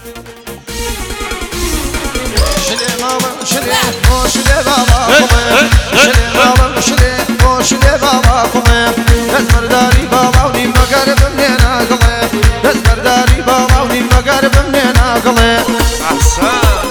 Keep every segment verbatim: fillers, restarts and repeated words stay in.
شلي ماما شلي مو شلي بابا كومي شلي ماما شلي مو شلي بابا كومي دزبر داري بابا وني مقرب منينا قلي دزبر داري بابا وني مقرب منينا قلي احسن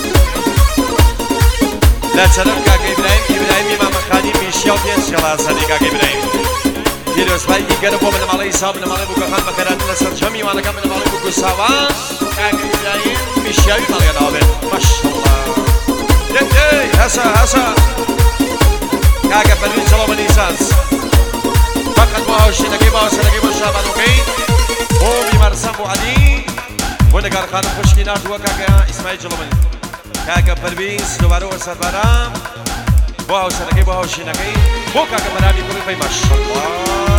لا تسلم كاك ابراهيم ابراهيم امام خاني ميشيل بين شلاسني كاك ابراهيم دیروز باید دیگر با من مالای صاحب من مالای بکو خان بکران نسر جمی وانا کم من مالای بکو سوا کاک ابراهیم میشیاوی مالای نابه ماشاءالله دی دی هسا هسا کاک پروین سلام لیسانس فقط با هوشی نگی با هوشی نگی با شابان اوکی او بیمار سامو علی و نگار خانم خوشکی نردو کاک اسماعیل جلومنی کاک پروین دوباره و سربارم با هوشی نگی با هوشی نگی بو کاک مرانی کوری پای ماشاءالله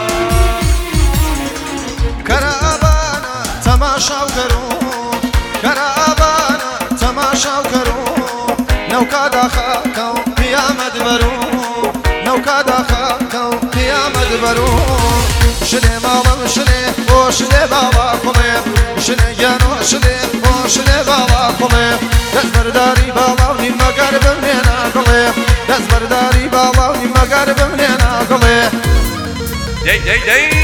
كرابانا تماشا وكرون كرابانا تماشا وكرون نوكا داخاكو قيامة برون نوكا داخاكو قيامة برون شلي ماما شلي وشلي بابا كومي شلي جانو شلي وشلي بابا كومي دزبر داري بابا وني مقرب منينا قلي دزبر داري بابا وني مقرب منينا قلي دي دي دي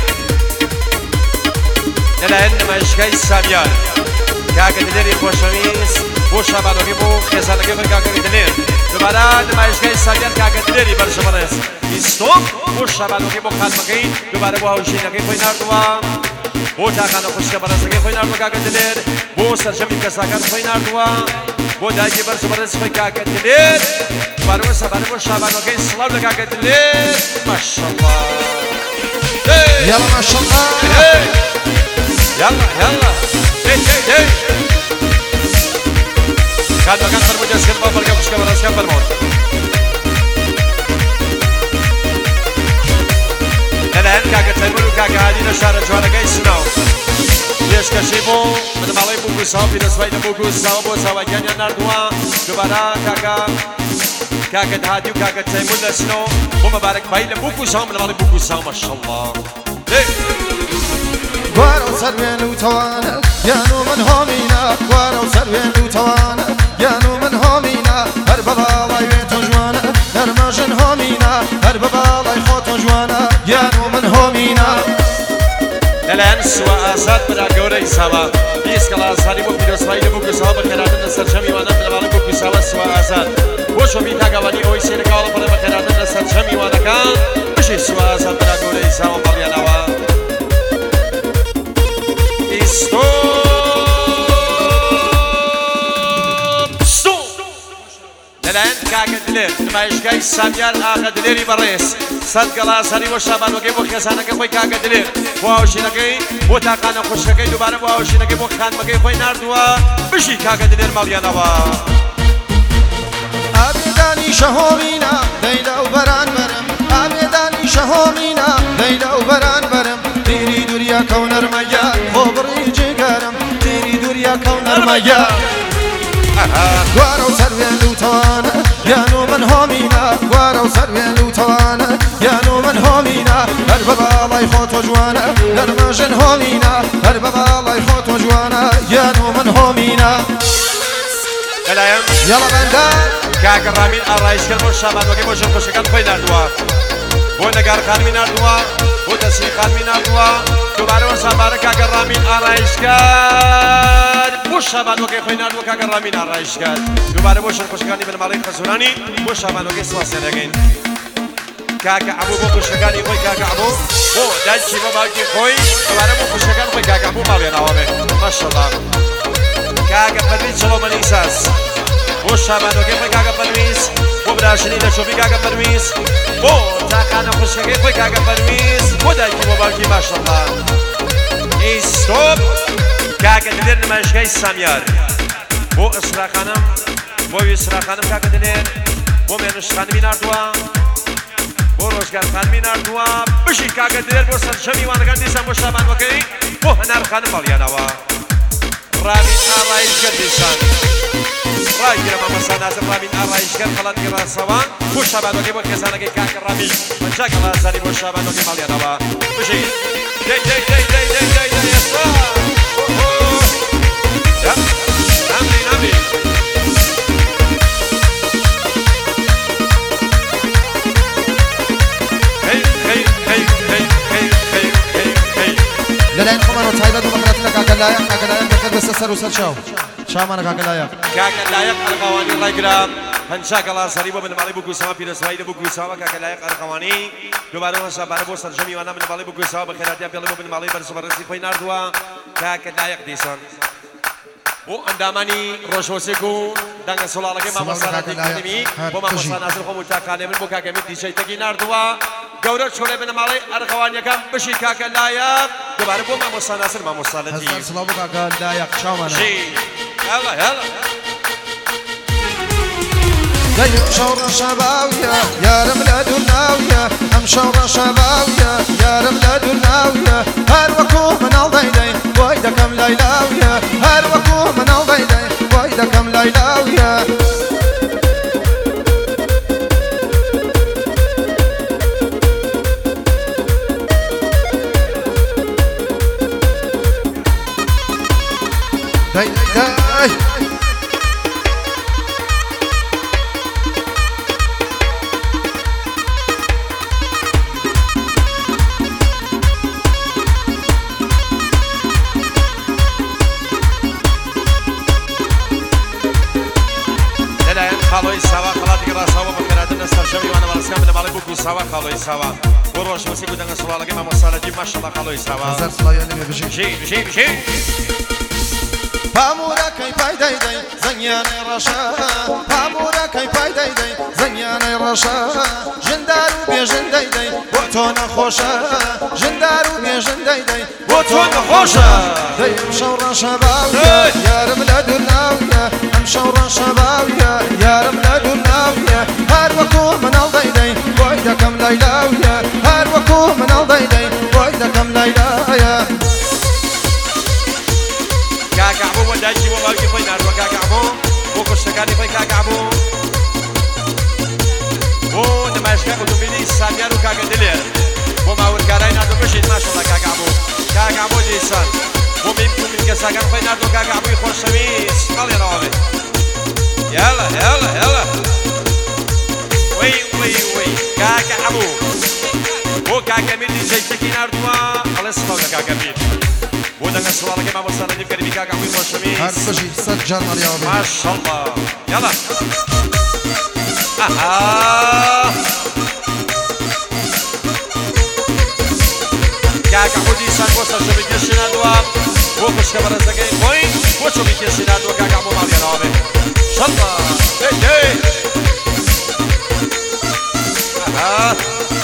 لأن مشكاي ساميار كاك دليري خوشميس بو شبانوگی بو خزانگی بر كاك دلير دوباره مشكاي ساميار كاك دليري برشمرس استوب بو شبانوگی بو خانمگی دوباره بو هوشینگی خویناردوا بو تاکانو خوشک برسگی خویناردوا كاك دلير بو سرجمی کساکان خویناردوا بو دایگی برشمرس خوی كاك دلير دوباره بو سبانه بو شبانوگی سلام كاك دلير ماشاءالله يلا ما شاء الله يلا يلا هي هي هي كان مكان فرموجة سكن بابا الجا مش كبر اسكان برمون أنا هن كاك تيمور وكاك هادي نشارة جوانا جاي سناو ليش كشيبو من مالي بوكو ساو في نسوي بوكو ساو بو ساو جانيا ناردوا كبارا كاكا كاك هادي وكاك تيمور لسنو ومبارك بايل بوكو ساو من مالي بوكو ساو ما شاء الله هي وارو سروين وتوانا يانو من هومينا وارو سروين وتوانا يانو من هومينا هربا الله يويتو جوانا نرماجن هومينا هربا الله يخوتو جوانا يانو من هومينا الآن سواء أساد برا جوري سوا بيس كلا أسادي بو بيروس فايدة بو كسوا بكراتنا سرجمي وانا من بو كسوا سواء أساد وشو بيتا كواني أوي سير كاولا برا بكراتنا سرجمي وانا كان مشي سواء أساد برا جوري سوا مريانا وا Stop! Stop! الآن كاكدلير لما يشجع ساميار آخدليري بريس صدق الله سري وشابان وكيف وخزانة كيف كاكدلير وأوشينكي وتاكان خوشكي دوباره وأوشينكي وخان مكي خوي ناردوا بشي كاكدلير ماليانا وا أبداني شهومينا ليلى وبران برم أبداني شهومينا ليلى وبران برم تيري دوريا كونر مجال خبري جيجارم تيري دوريا كونر مجال وارو سروين لوتوانا يانو من هومينا وارو سروين لوتوانا يانو من هومينا هربا الله يخوتو جوانا نرماجن هومينا هربا الله يخوتو جوانا يانو من هومينا الآن يلا بندان كاك رامين الرئيس كلمو الشابان وكيف وشن خوشكان خوي ناردوا بو نگار خان من ناردوا بو تسري خان من ناردوا دوباره وشابان كاك رامين الرئيس كان بو شابان وكيف خوي ناردوا كاك رامين الرئيس كان دوباره وشن خوشكاني من مالك خزوراني بو شابان وكيف سواسيرگين كاك ابو بو خوشكاني خوي كاك ابو بو دالشي بابا كي خوي دوباره بو خوشكان خوي كاك ابو مالينا وامه ما شاء الله كاك فريد سلام الإحساس بو شابان وكيف كاكا برميس بو براشني لشوفي كاكا برميس بو تاكانا خوشكي خوي كاكا برميس بو دايكي مباركي ما شاء الله اي ستوب كاكا دلير نمايشكي ساميار بو اسرا خانم بو اسرا خانم كاكا دلير بو منوش خانمي ناردوا بو روشگار خانمي ناردوا بشي كاكا دلير بو سرشمي وانگان ديسان بو شابان وكي بو هنار خانم ماليانوا رامين آرائش كرديسان رای گیرم اما سنازم رامین آرایش کرد خلات گرا سوان بو شابان وکی بود کسانه که کاک رامین من جا کلا سری بو شابان وکی مالیانا با بشی دی دی دی دی دی دی دی اسا لايق كاك لايق دخل بس سر وسر شاو شامانا كاك لايق كاك لايق أرقواني رايقرام هنشاك الله سريبا من مالي بوكو سوا في رسوائي بوكو سوا كاك لايق أرقواني دوباره هسا باربو سرجمي وانا من مالي بوكو سوا بخيراتي بيلي من مالي برسو برسي خوي ناردوا كاك لايق ديسان بو اندامانی روشوسی کو دنگ سولاله که ما مساناتی کنیمی بو ما مسانات رو متأکد من بو که کمی دیشی تکی نردوا گورر شوره بن مالی ارخوانی کم بشی که لایق دوباره بو ما مسانات ما مساناتی هزار سلام که لایق شامانا شی هلا هلا دايم شورة شباوية يا رملة دناوية أم شورة شباوية يا رملة دناوية هر وكو من الضيدين ويدا كم ليلاوية هر وكو من الضيدين ويدا كم ليلاوية داي داي خالوی سوا خلاتی که راستا و بکرده نسترشمی و آن ورسکم به مالی بکو سوا خالوی سوا بروش موسیقی دنگ سواله که ما مسالجی ماشالله خالوی سوا هزار سلام یعنی بشی بشی بشی بشی پامورا کی پایدای دی زنیان رشا پامورا کی پایدای دی زنیان رشا جندارو بی جندای دی و تو نخوشا جندارو بی جندای دی و تو نخوشا دیم شورا شباویا یارم لدناویا ام شورا شباویا یارم لدناویا هر وکو من الدای دی وایدا کم لیلاویا هر وکو من الدای دی وایدا کم لیلاویا كاكعبو ودايشي وباوكي خوي ناردوا كاكعبو بوكو الشكاني خوي كاكعبو بو نماشكا اوتومبيلي ساميانو كاكا دلير بو ماور كاراي ناردو بشيد ما شاء الله كاكعبو كاكعبو جيسان بو ميمكو من كساكان خوي ناردو كاكعبو يخوش شميس خلي روابي يلا يلا يلا وي وي وي كاكعبو بو كاكا ميلي جيتكي ناردوا خلص خويا كاكا ميل ودنا السؤال كما وصلنا نبكر بك عمي والشميس هر بشي سجل اليوم ما شاء الله يلا اها كاكا خودي سان وصل شو بيكشنا دوا وخش كبر زكي وين وشو بيكشنا دوا كاكا ابو مالي رابي شاء الله اي اي اها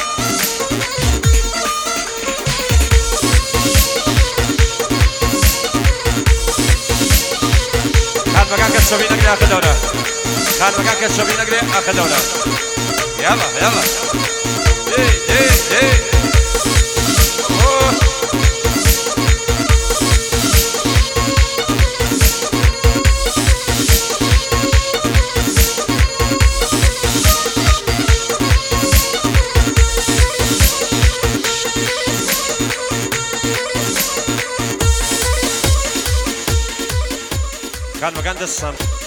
مكان كتشوفي نقري آخر دورة كان مكان كتشوفي نقري آخر دورة يلا يلا دي دي دي أوه. كان مكان دسم